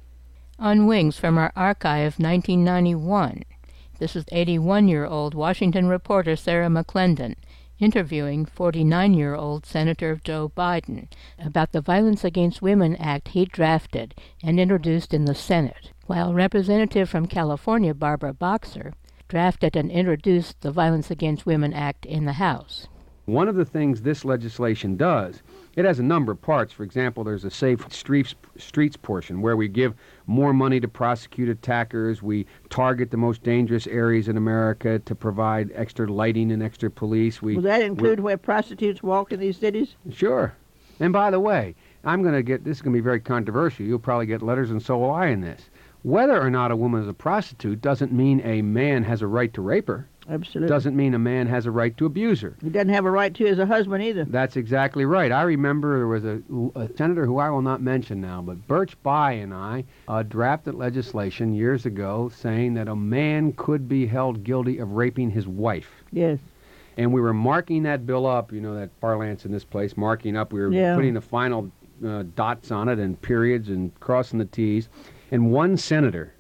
On Wings from our archive, nineteen ninety-one. This is eighty-one-year-old Washington reporter Sarah McClendon interviewing forty-nine-year-old Senator Joe Biden about the Violence Against Women Act he drafted and introduced in the Senate, while Representative from California Barbara Boxer drafted and introduced the Violence Against Women Act in the House. One of the things this legislation does, it has a number of parts. For example, there's a Safe Streets, streets portion where we give more money to prosecute attackers. We target the most dangerous areas in America to provide extra lighting and extra police. We, Will that include where prostitutes walk in these cities? Sure. And by the way, I'm going to get, this is going to be very controversial. You'll probably get letters, and so will I in this. Whether or not a woman is a prostitute doesn't mean a man has a right to rape her. Absolutely. Doesn't mean a man has a right to abuse her. He doesn't have a right to as a husband either. That's exactly right. I remember there was a, a senator who I will not mention now, but Birch Bayh and I uh, drafted legislation years ago saying that a man could be held guilty of raping his wife. Yes. And we were marking that bill up, you know, that parlance in this place, marking up. We were yeah. putting the final uh, dots on it and periods and crossing the T's. And one senator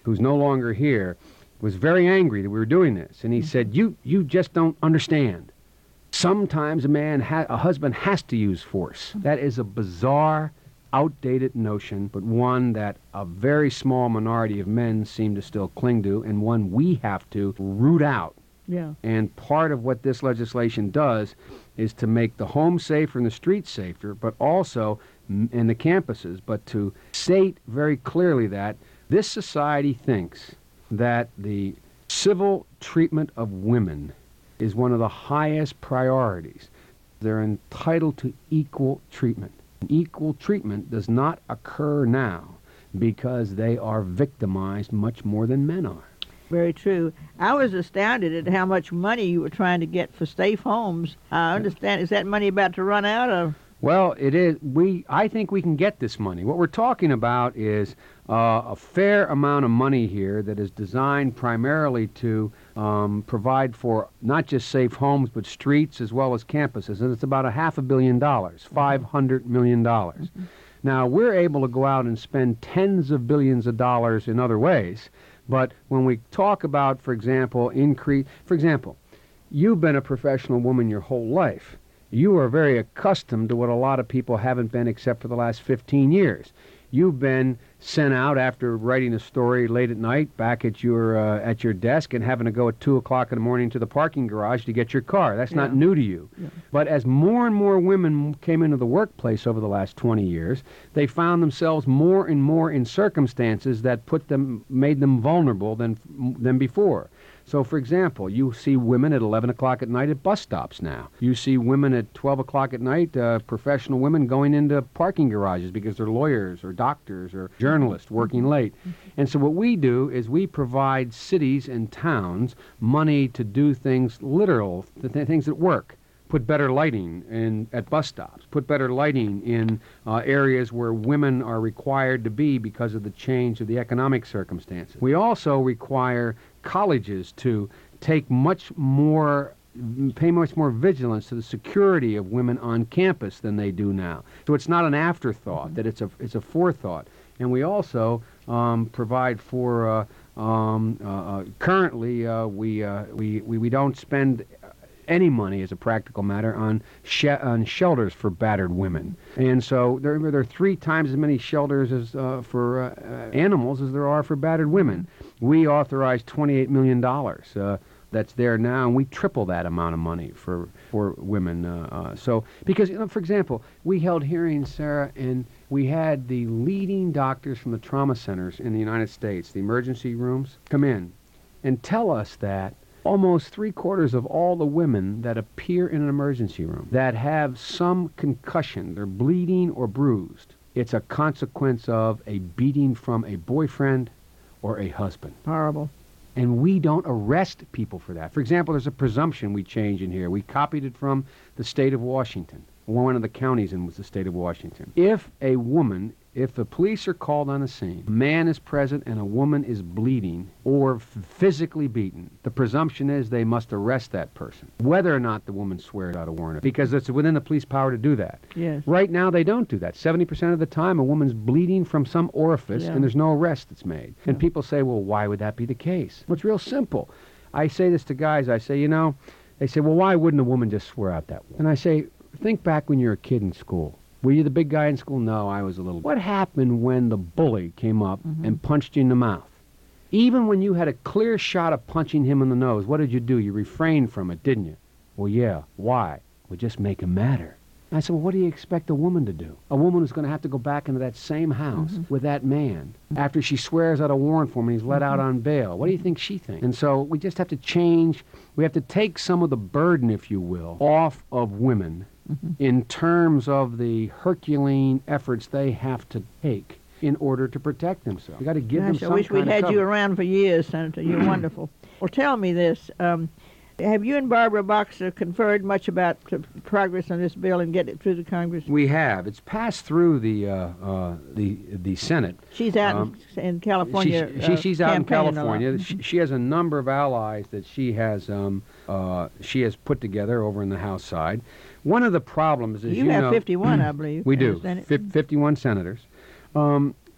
who's no longer here, was very angry that we were doing this. And he said, you, you just don't understand. Sometimes a man, ha- a husband has to use force. That is a bizarre, outdated notion, but one that a very small minority of men seem to still cling to, and one we have to root out. Yeah. And part of what this legislation does is to make the home safer and the streets safer, but also in the campuses, but to state very clearly that this society thinks that the civil treatment of women is one of the highest priorities. They're entitled to equal treatment. Equal treatment does not occur now because they are victimized much more than men are. Very true. I was astounded at how much money you were trying to get for safe homes. I understand. Is that money about to run out? Or? Well, it is. We. I think we can get this money. What we're talking about is uh, a fair amount of money here that is designed primarily to um, provide for not just safe homes, but streets as well as campuses. And it's about a half a billion dollars, five hundred million dollars. Mm-hmm. Now, we're able to go out and spend tens of billions of dollars in other ways. But when we talk about, for example, increase, for example, you've been a professional woman your whole life. You are very accustomed to what a lot of people haven't been except for the last fifteen years. You've been sent out after writing a story late at night back at your uh, at your desk and having to go at two o'clock in the morning to the parking garage to get your car. That's not Yeah. new to you. Yeah. But as more and more women came into the workplace over the last twenty years, they found themselves more and more in circumstances that put them, made them vulnerable than than before. So, for example, you see women at eleven o'clock at night at bus stops now. You see women at twelve o'clock at night, uh, professional women going into parking garages because they're lawyers or doctors or journalists working late. And so what we do is we provide cities and towns money to do things literal, the th- things that work. Put better lighting in, at bus stops. Put better lighting in uh, areas where women are required to be because of the change of the economic circumstances. We also require colleges to take much more, pay much more vigilance to the security of women on campus than they do now. So it's not an afterthought, that it's a, it's a forethought. And we also um, provide for, uh, um, uh, uh, currently uh, we, uh, we, we, we don't spend any money as a practical matter on sh- on shelters for battered women. And so there, there are three times as many shelters as uh, for uh, uh, animals as there are for battered women. We authorized twenty-eight million dollars. Uh, that's there now, and we triple that amount of money for, for women. Uh, uh, so, because, you know, for example, we held hearings, Sarah, and we had the leading doctors from the trauma centers in the United States, the emergency rooms, come in and tell us that almost three-quarters of all the women that appear in an emergency room that have some concussion, they're bleeding or bruised, it's a consequence of a beating from a boyfriend or a husband. Horrible. And we don't arrest people for that. For example, there's a presumption we changed in here. We copied it from the state of Washington. One of the counties in was the state of Washington. If a woman, if the police are called on the scene, a man is present and a woman is bleeding or f- physically beaten, the presumption is they must arrest that person, whether or not the woman swears out a warrant, because it's within the police power to do that. Yes. Right now, they don't do that. seventy percent of the time, a woman's bleeding from some orifice, Yeah. and there's no arrest that's made. And people say, well, why would that be the case? Well, it's real simple. I say this to guys. I say, you know, they say, well, why wouldn't a woman just swear out that? And I say, think back when you were a kid in school. Were you the big guy in school? No, I was a little. What happened when the bully came up Mm-hmm. and punched you in the mouth? Even when you had a clear shot of punching him in the nose, what did you do? You refrained from it, didn't you? Well, yeah. Why? Well, just make him madder. I said, well, what do you expect a woman to do? A woman who's going to have to go back into that same house Mm-hmm. with that man after she swears out a warrant for him and he's let out on bail. What do you think she thinks? And so we just have to change. We have to take some of the burden, if you will, off of women Mm-hmm. in terms of the Herculean efforts they have to take in order to protect themselves. We got to give them Gosh, some I wish kind we'd of had cover. you around for years, Senator. You're wonderful. Well, tell me this. Um, have you and Barbara Boxer conferred much about uh, progress on this bill and get it through the Congress? We have. It's passed through the uh, uh, the the Senate. She's out Um, in, in California. She, she, uh, she's out in campaigning a lot. California. She, she has a number of allies that she has um, uh, she has put together over in the House side. One of the problems is You you have know, fifty-one, I believe, We in the do. Senate. Fif- fifty-one senators. Um,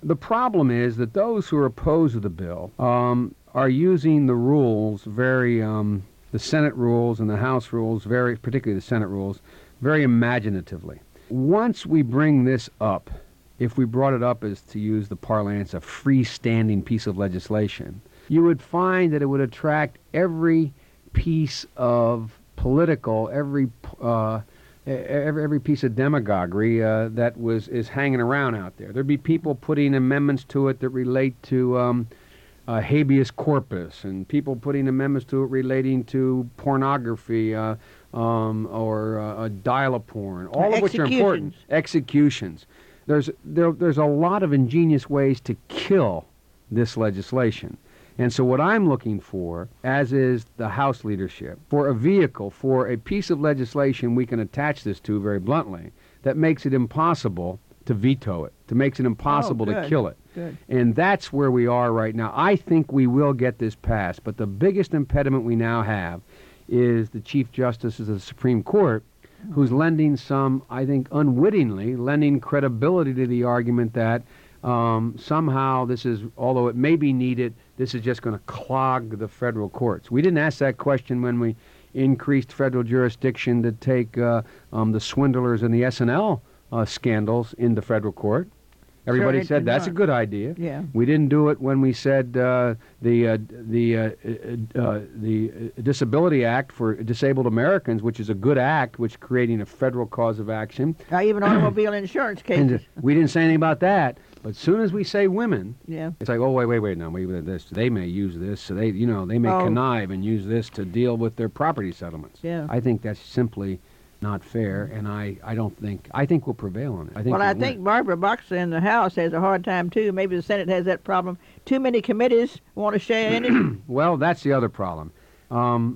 The problem is that those who are opposed to the bill um, are using the rules very, um, the Senate rules and the House rules, very, particularly the Senate rules, very imaginatively. Once we bring this up, if we brought it up as, to use the parlance, a freestanding piece of legislation, you would find that it would attract every piece of political, every uh, every, every piece of demagoguery uh, that was is hanging around out there. There'd be people putting amendments to it that relate to um, uh, habeas corpus, and people putting amendments to it relating to pornography uh, um, or uh, dial-a-porn, all of which are important. Executions. There's there, there's a lot of ingenious ways to kill this legislation. And so what I'm looking for, as is the House leadership, for a vehicle, for a piece of legislation we can attach this to very bluntly, that makes it impossible to veto it, to makes it impossible Oh, to good, kill it. good. And that's where we are right now. I think we will get this passed, but the biggest impediment we now have is the Chief Justice of the Supreme Court, who's lending some, I think unwittingly, lending credibility to the argument that um, somehow this is, although it may be needed, this is just going to clog the federal courts. We didn't ask that question when we increased federal jurisdiction to take uh, um, the swindlers and the S and L uh, scandals into federal court. Everybody Sure, it said did that's not. a good idea. Yeah. We didn't do it when we said uh, the uh, the uh, uh, uh, the Disability Act for disabled Americans, which is a good act, which is creating a federal cause of action. Uh, even automobile insurance And cases. uh, we didn't say anything about that. But as soon as we say women, Yeah. it's like, oh wait, wait, wait, no, wait, this. They may use this, so they, you know, they may Oh. connive and use this to deal with their property settlements. Yeah. I think that's simply not fair, and I, I don't think I think we'll prevail on it. I think Well, I we'll win. think Barbara Boxer in the House has a hard time, too. Maybe the Senate has that problem. Too many committees want to share in it. Well, that's the other problem. Um,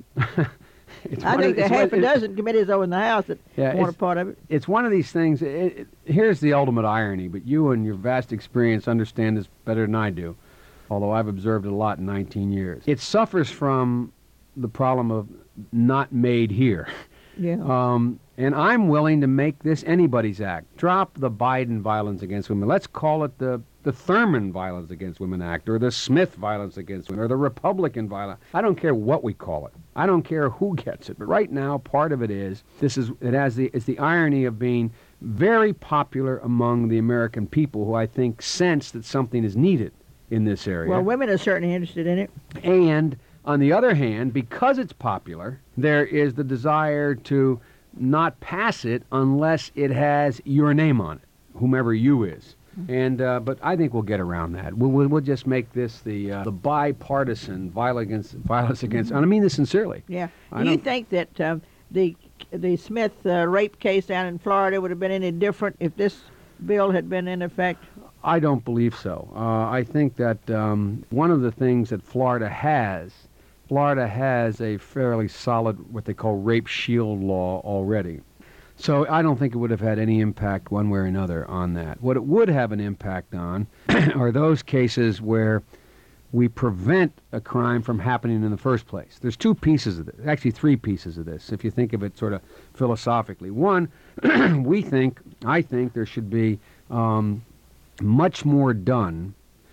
it's I one think of- there it's are half one- a dozen committees over in the House that Yeah, want a it's- part of it. It's one of these things. It, it, here's the ultimate irony, but you and your vast experience understand this better than I do, although I've observed it a lot in nineteen years. It suffers from the problem of not made here. Yeah. Um, and I'm willing to make this anybody's act. Drop the Biden Violence Against Women. Let's call it the, the Thurman Violence Against Women Act, or the Smith Violence Against Women, or the Republican Violence. I don't care what we call it. I don't care who gets it. But right now, part of it is this is it has the it's the irony of being very popular among the American people, who I think sense that something is needed in this area. Well, women are certainly interested in it. And on the other hand, because it's popular, there is the desire to not pass it unless it has your name on it, whomever you is. And uh, but I think we'll get around that. We'll we'll, we'll just make this the uh, the bipartisan violence against violence against. And I mean this sincerely. Yeah. I Do you don't- think that um, the the Smith uh, rape case down in Florida would have been any different if this bill had been in effect? I don't believe so. Uh, I think that um, one of the things that Florida has, Florida has a fairly solid, what they call rape shield law already. So I don't think it would have had any impact one way or another on that. What it would have an impact on are those cases where we prevent a crime from happening in the first place. There's two pieces of this, actually three pieces of this, if you think of it sort of philosophically. One, we think, I think there should be um, much more done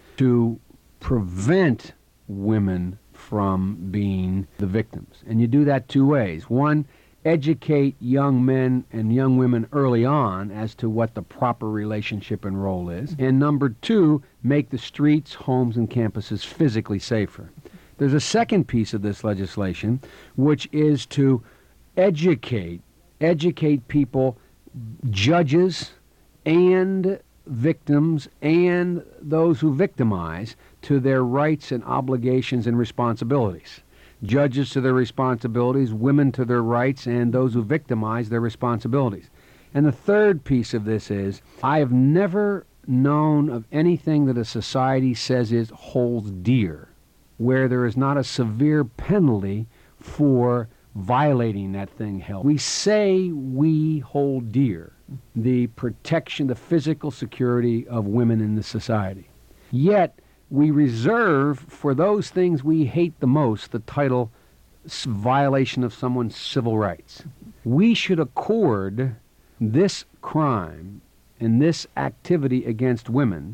to prevent women from being the victims. And you do that two ways. One, educate young men and young women early on as to what the proper relationship and role is. And number two, make the streets, homes, and campuses physically safer. There's a second piece of this legislation, which is to educate, educate people, judges and victims and those who victimize, to their rights and obligations and responsibilities. Judges to their responsibilities, women to their rights, and those who victimize their responsibilities. And the third piece of this is, I have never known of anything that a society says is holds dear, where there is not a severe penalty for violating that thing held. We say we hold dear the protection, the physical security of women in the society. Yet, we reserve for those things we hate the most the title s- violation of someone's civil rights. We should accord this crime and this activity against women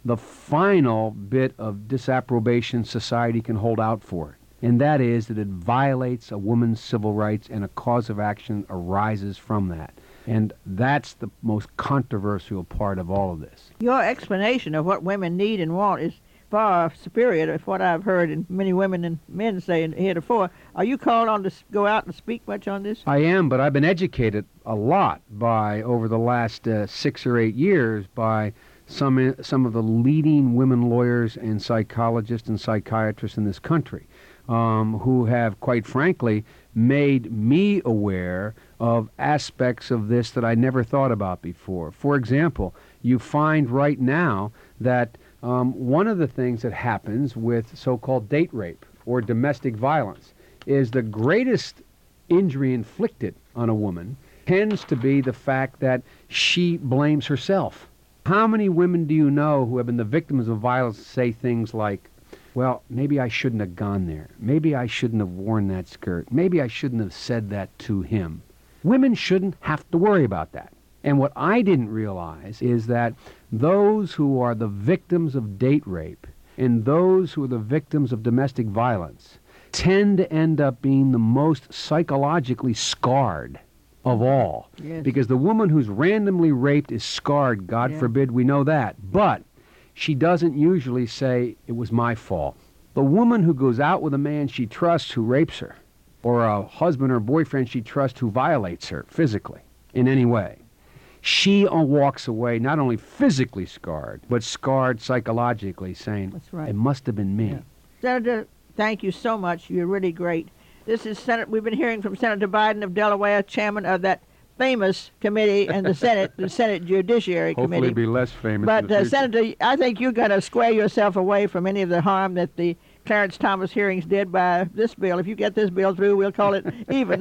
the final bit of disapprobation society can hold out for it, and that is that it violates a woman's civil rights and a cause of action arises from that. And that's the most controversial part of all of this. Your explanation of what women need and want is far superior to what I've heard and many women and men say heretofore. Are you called on to go out and speak much on this? I am, but I've been educated a lot by, over the last uh, six or eight years, by some some of the leading women lawyers and psychologists and psychiatrists in this country, um, who have, quite frankly, made me aware of aspects of this that I never thought about before. For example, you find right now that um, one of the things that happens with so-called date rape or domestic violence is the greatest injury inflicted on a woman tends to be the fact that she blames herself. How many women do you know who have been the victims of violence say things like, well, maybe I shouldn't have gone there. Maybe I shouldn't have worn that skirt. Maybe I shouldn't have said that to him. Women shouldn't have to worry about that. And what I didn't realize is that those who are the victims of date rape and those who are the victims of domestic violence tend to end up being the most psychologically scarred of all. Yes. Because the woman who's randomly raped is scarred, God Yeah. forbid we know that. But she doesn't usually say, it was my fault. The woman who goes out with a man she trusts who rapes her, or a husband or boyfriend she trusts who violates her physically in any way, she uh, walks away not only physically scarred, but scarred psychologically, saying, That's right. it must have been me. Yeah. Senator, thank you so much. You're really great. This is Senate. We've been hearing from Senator Biden of Delaware, chairman of that famous committee in the Senate, the Senate Judiciary Hopefully Committee. be less famous. But in the uh, future. Senator, I think you're going to square yourself away from any of the harm that the Clarence Thomas hearings did by this bill. If you get this bill through, we'll call it even.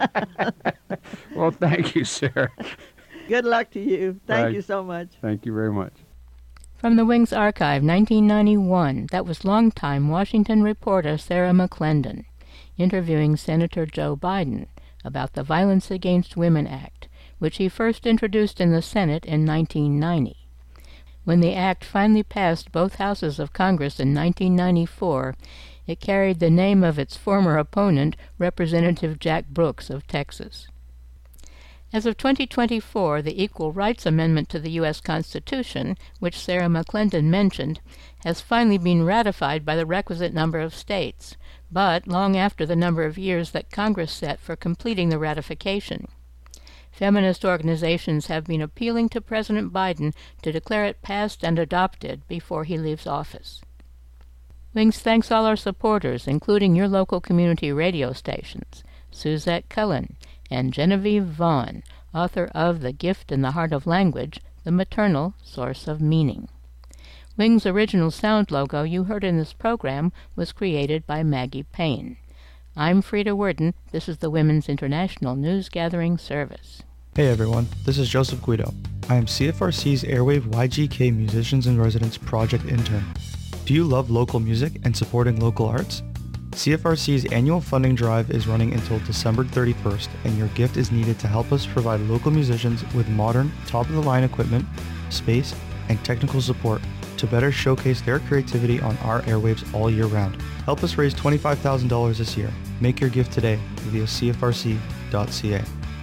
Well, thank you, sir. Good luck to you. Thank Bye. you so much. Thank you very much. From the Wings Archive, nineteen ninety-one, that was longtime Washington reporter Sarah McClendon interviewing Senator Joe Biden about the Violence Against Women Act, which he first introduced in the Senate in nineteen ninety. When the act finally passed both houses of Congress in nineteen ninety-four, it carried the name of its former opponent, Representative Jack Brooks of Texas. As of twenty twenty-four, the Equal Rights Amendment to the U S Constitution, which Sarah McClendon mentioned, has finally been ratified by the requisite number of states, but long after the number of years that Congress set for completing the ratification. Feminist organizations have been appealing to President Biden to declare it passed and adopted before he leaves office. Wings thanks all our supporters, including your local community radio stations, Suzette Cullen, and Genevieve Vaughn, author of The Gift in the Heart of Language, The Maternal Source of Meaning. Wings' original sound logo you heard in this program was created by Maggie Payne. I'm Frida Worden. This is the Women's International News Gathering Service. Hey everyone, this is Joseph Guido. I am C F R C's Airwave Y G K Musicians in Residence Project Intern. Do you love local music and supporting local arts? C F R C's annual funding drive is running until December thirty-first, and your gift is needed to help us provide local musicians with modern, top-of-the-line equipment, space, and technical support to better showcase their creativity on our airwaves all year round. Help us raise twenty-five thousand dollars this year. Make your gift today via C F R C dot C A.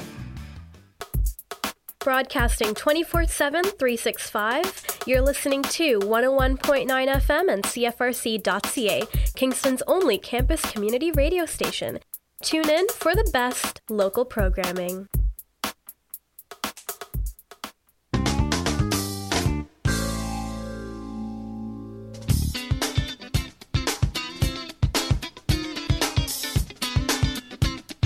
Broadcasting twenty-four seven, three sixty-five, you're listening to one oh one point nine F M and C F R C dot C A, Kingston's only campus community radio station. Tune in for the best local programming.